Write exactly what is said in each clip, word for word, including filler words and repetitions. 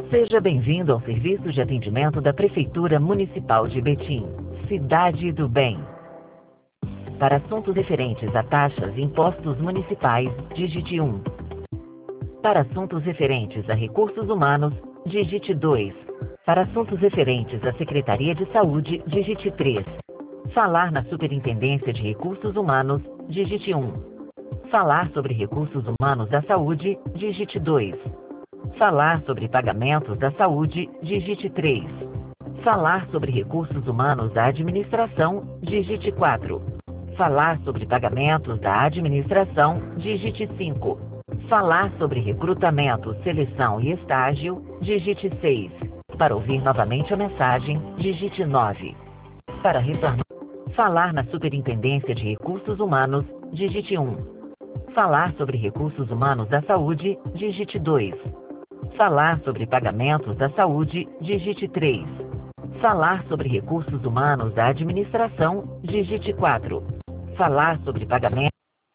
Seja bem-vindo ao serviço de atendimento da Prefeitura Municipal de Betim, Cidade do Bem. Para assuntos referentes a taxas e impostos municipais, digite um. Para assuntos referentes a recursos humanos, digite dois. Para assuntos referentes à Secretaria de Saúde, digite três. Falar na Superintendência de Recursos Humanos, digite um. Falar sobre recursos humanos da saúde, digite dois. Falar sobre pagamentos da saúde, digite três. Falar sobre recursos humanos da administração, digite quatro. Falar sobre pagamentos da administração, digite cinco. Falar sobre recrutamento, seleção e estágio, digite seis. Para ouvir novamente a mensagem, digite nove. Para retornar, falar na Superintendência de Recursos Humanos, digite um. Falar sobre recursos humanos da saúde, digite dois. Falar sobre pagamentos da saúde, digite três. Falar sobre recursos humanos da administração, digite quatro. Falar sobre pagamento.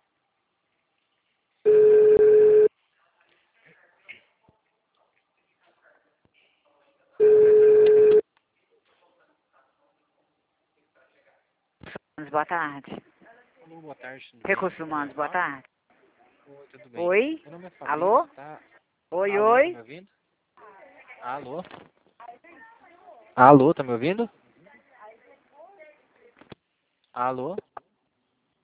Boa tarde. Alô, boa tarde. Tudo Recursos bem? Humanos, boa tarde. Oi, tudo bem? Oi? Meu nome é Fabrício, Alô? tá? Oi, Alô, tá oi? me ouvindo? Alô? Alô, tá me ouvindo? Alô?